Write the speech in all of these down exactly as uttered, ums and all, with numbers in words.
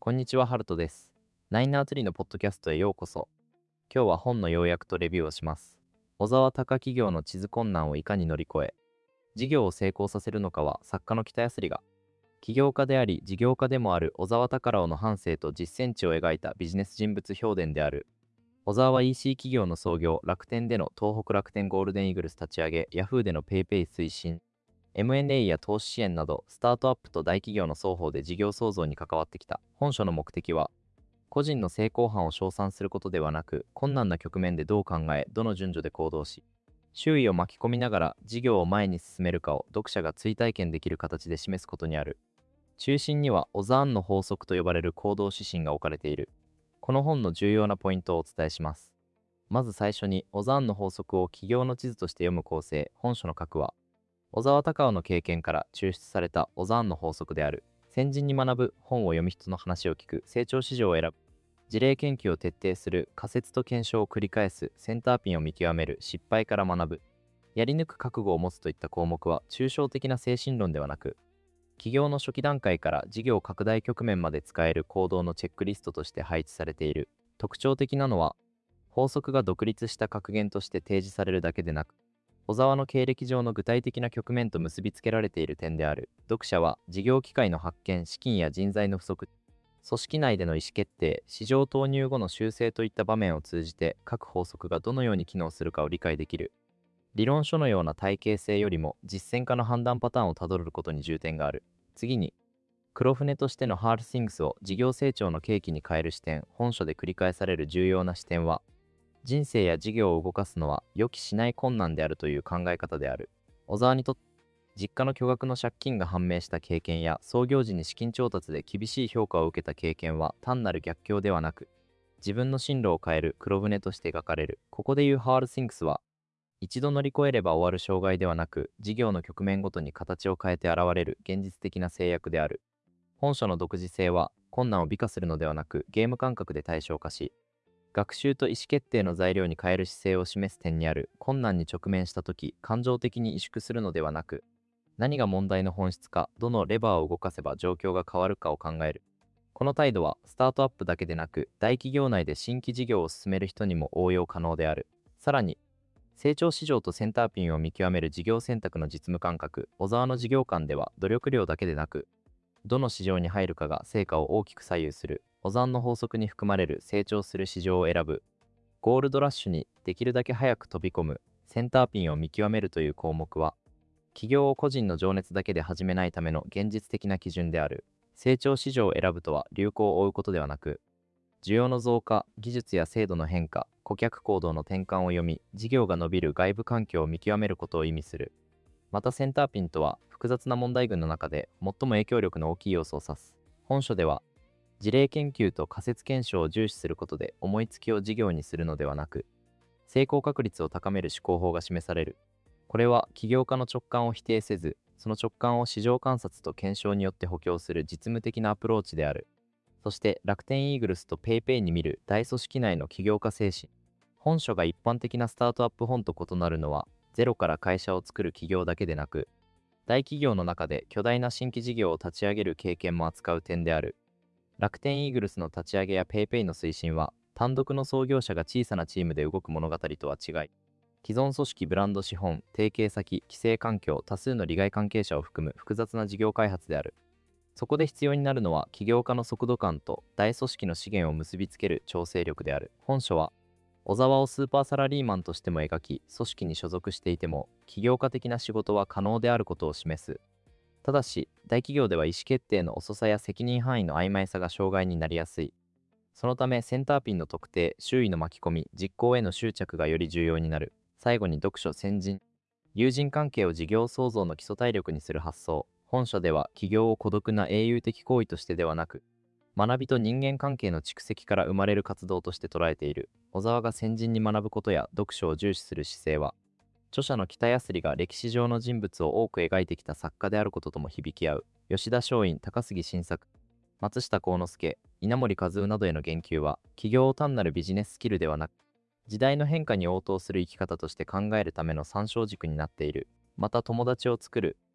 こんにちは、ハルトです。ナインナーツリーのポッドキャストへようこそ。今日は本の要約とレビューをします。小沢隆企業の地図困難をいかに乗り越え、事業を成功させるのかは作家の北安里が、起業家であり事業家でもある小沢貴郎の半生と実践地を描いたビジネス人物評伝である。小沢は イーシー 企業の創業、楽天での東北楽天ゴールデンイーグルス立ち上げ、ヤフーでのペイペイ推進、エムエヌエー や投資支援などスタートアップと大企業の双方で事業創造に関わってきた。本書の目的は、個人の成功犯を称賛することではなく、困難な局面でどう考え、どの順序で行動し、周囲を巻き込みながら事業を前に進めるかを読者が追体験できる形で示すことにある。中心には小沢案の法則と呼ばれる行動指針が置かれている。この本の重要なポイントをお伝えします。まず最初に、小沢案の法則を企業の地図として読む構成。本書の核は、小沢貴夫の経験から抽出された小沢案の法則である。先人に学ぶ、本を読み人の話を聞く、成長市場を選ぶ、事例研究を徹底する、仮説と検証を繰り返す、センターピンを見極める、失敗から学ぶ、やり抜く覚悟を持つといった項目は抽象的な精神論ではなく、企業の初期段階から事業拡大局面まで使える行動のチェックリストとして配置されている。特徴的なのは、法則が独立した格言として提示されるだけでなく、小沢の経歴上の具体的な局面と結びつけられている点である。読者は事業機会の発見、資金や人材の不足、組織内での意思決定、市場投入後の修正といった場面を通じて各法則がどのように機能するかを理解できる。理論書のような体系性よりも実践家の判断パターンをたどることに重点がある。次に、黒船としてのハールシングスを事業成長の契機に変える視点。本書で繰り返される重要な視点は、人生や事業を動かすのは予期しない困難であるという考え方である。小沢にとって、実家の巨額の借金が判明した経験や創業時に資金調達で厳しい評価を受けた経験は単なる逆境ではなく、自分の進路を変える黒船として描かれる。ここでいうハールシンクスは、一度乗り越えれば終わる障害ではなく、事業の局面ごとに形を変えて現れる現実的な制約である。本書の独自性は、困難を美化するのではなく、ゲーム感覚で対象化し、学習と意思決定の材料に変える姿勢を示す点にある。困難に直面したとき、感情的に萎縮するのではなく、何が問題の本質か、どのレバーを動かせば状況が変わるかを考える。この態度は、スタートアップだけでなく、大企業内で新規事業を進める人にも応用可能である。さらに、成長市場とセンターピンを見極める事業選択の実務感覚。小沢の事業観では、努力量だけでなく、どの市場に入るかが成果を大きく左右する。小沢の法則に含まれる成長する市場を選ぶ、ゴールドラッシュにできるだけ早く飛び込む、センターピンを見極めるという項目は、起業を個人の情熱だけで始めないための現実的な基準である。成長市場を選ぶとは流行を追うことではなく、需要の増加、技術や制度の変化、顧客行動の転換を読み、事業が伸びる外部環境を見極めることを意味する。またセンターピンとは、複雑な問題群の中で最も影響力の大きい要素を指す。本書では、事例研究と仮説検証を重視することで思いつきを事業にするのではなく、成功確率を高める思考法が示される。これは起業家の直感を否定せず、その直感を市場観察と検証によって補強する実務的なアプローチである。そして楽天イーグルスとペイペイに見る大組織内の起業家精神。本書が一般的なスタートアップ本と異なるのは、ゼロから会社を作る企業だけでなく、大企業の中で巨大な新規事業を立ち上げる経験も扱う点である。楽天イーグルスの立ち上げやペイペイの推進は、単独の創業者が小さなチームで動く物語とは違い、既存組織、ブランド資本、提携先、規制環境、多数の利害関係者を含む複雑な事業開発である。そこで必要になるのは、起業家の速度感と大組織の資源を結びつける調整力である。本書は、小沢をスーパーサラリーマンとしても描き、組織に所属していても、起業家的な仕事は可能であることを示す。ただし、大企業では意思決定の遅さや責任範囲の曖昧さが障害になりやすい。そのため、センターピンの特定、周囲の巻き込み、実行への執着がより重要になる。最後に読書、先人。友人関係を事業創造の基礎体力にする発想。本書では、起業を孤独な英雄的行為としてではなく、学びと人間関係の蓄積から生まれる活動として捉えている。小沢が先人に学ぶことや読書を重視する姿勢は、著者の北安里が歴史上の人物を多く描いてきた作家であることとも響き合う。吉田松陰、高杉晋作、松下幸之助、稲盛和夫などへの言及は、起業を単なるビジネススキルではなく、時代の変化に応答する生き方として考えるための参照軸になっている。また友達を作る、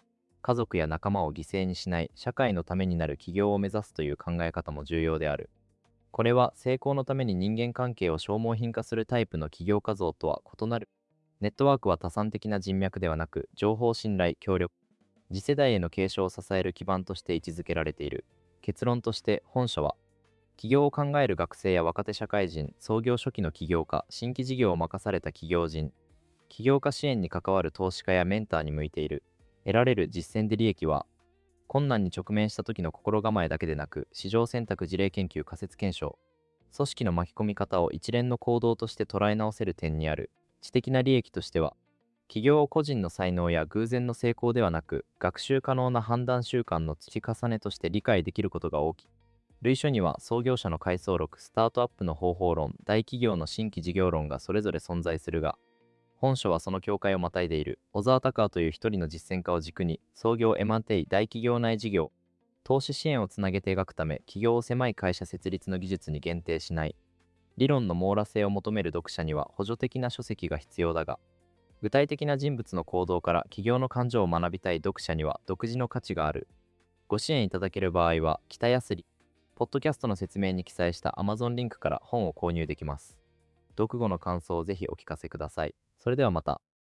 家族や仲間を犠牲にしない社会のためになる起業を目指すという考え方も重要である。これは成功のために人間関係を消耗品化するタイプの起業家像とは異なる。ネットワークは多産的な人脈ではなく、情報信頼、協力、次世代への継承を支える基盤として位置づけられている。結論として本書は、起業を考える学生や若手社会人、創業初期の起業家、新規事業を任された起業人、起業家支援に関わる投資家やメンターに向いている。得られる実践で利益は、困難に直面した時の心構えだけでなく、市場選択、事例研究、仮説検証、組織の巻き込み方を一連の行動として捉え直せる点にある。知的な利益としては、起業を個人の才能や偶然の成功ではなく、学習可能な判断習慣の積み重ねとして理解できることが大きい。類書には創業者の回想録、スタートアップの方法論、大企業の新規事業論がそれぞれ存在するが、本書はその境界をまたいでいる。小沢隆夫という一人の実践家を軸に、創業 エムアンドエー 大企業内事業、投資支援をつなげて描くため、起業を狭い会社設立の技術に限定しない。理論の網羅性を求める読者には補助的な書籍が必要だが、具体的な人物の行動から起業の感情を学びたい読者には独自の価値がある。ご支援いただける場合は、北やすり、ポッドキャストの説明に記載した Amazon リンクから本を購入できます。読後の感想をぜひお聞かせください。それではまた。